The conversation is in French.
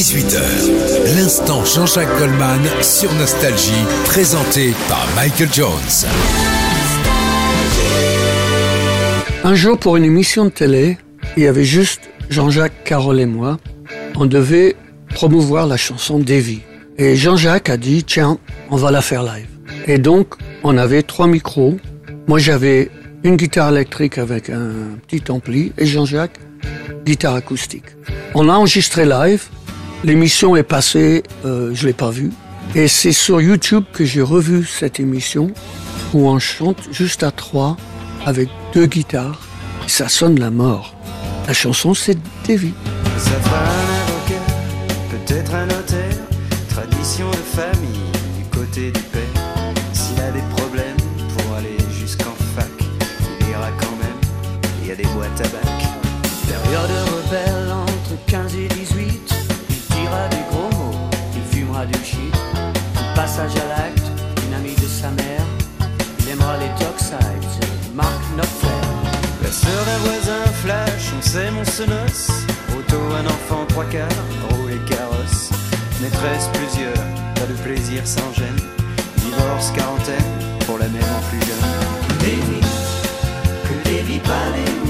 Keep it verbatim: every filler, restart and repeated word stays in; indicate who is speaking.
Speaker 1: dix-huit heures, l'instant Jean-Jacques Goldman sur Nostalgie, présenté par Michael Jones.
Speaker 2: Un jour, pour une émission de télé, il y avait juste Jean-Jacques, Carole et moi. On devait promouvoir la chanson Davy. Et Jean-Jacques a dit, tiens, on va la faire live. Et donc, on avait trois micros. Moi, j'avais une guitare électrique avec un petit ampli et Jean-Jacques, guitare acoustique. On a enregistré live. L'émission est passée, euh, je l'ai pas vue. Et c'est sur YouTube que j'ai revu cette émission où on chante juste à trois avec deux guitares. Et ça sonne la mort. La chanson, c'est Davy.
Speaker 3: Ça fera un avocat, peut-être un notaire, tradition de famille du côté du père. S'il a des problèmes pour aller jusqu'en fac, il ira quand même, il y a des boîtes à bac. Période rebelle entre quinze et dix-huit, il dira des gros mots, il fumera du shit. Passage à l'acte, une amie de sa mère, il aimera les Dockside, Mark Knopfler. La sœur d'un voisin flash, on sait mon senos. Auto, un enfant, trois quarts, roue et carrosse. Maîtresse, plusieurs, pas de plaisir sans gêne. Divorce, quarantaine, pour la même en plus jeune. Davy, que Davy pas des